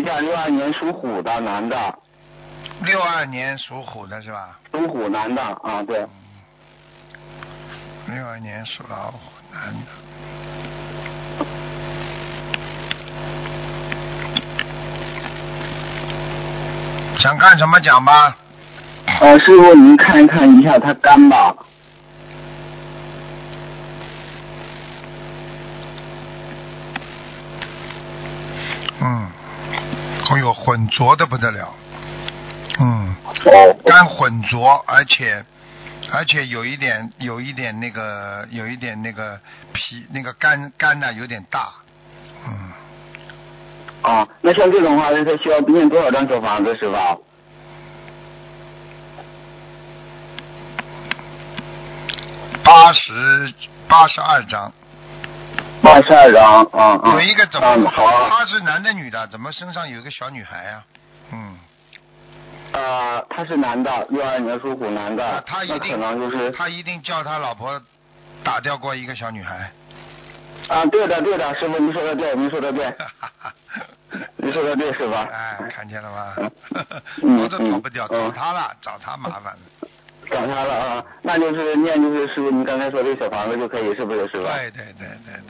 下62年属虎的男的。 62年属虎的是吧？ 属虎男的啊，对。 62年属老虎男的。想干什么讲吧？ 师傅您看一下他肝吧。 哎呦，浑浊的不得了。肝浑浊，而且有一点那个脾那个肝呢有点大。 那像这种话，他需要念多少张小房子是吧 ？82张。 82张， 有一个怎么？ 好。 他是男的女的？怎么身上有一个小女孩啊？ 他是男的，62年属虎男的。 他一定可能就是他一定叫他老婆打掉过一个小女孩。 对的，师傅您说的对，您说的对。你说的对是吧？ 看见了吗？逃都逃不掉，找他了，找他麻烦了。 找他了啊，那就是念就是师傅您刚才说这小房子就可以，是不是师傅？ 对。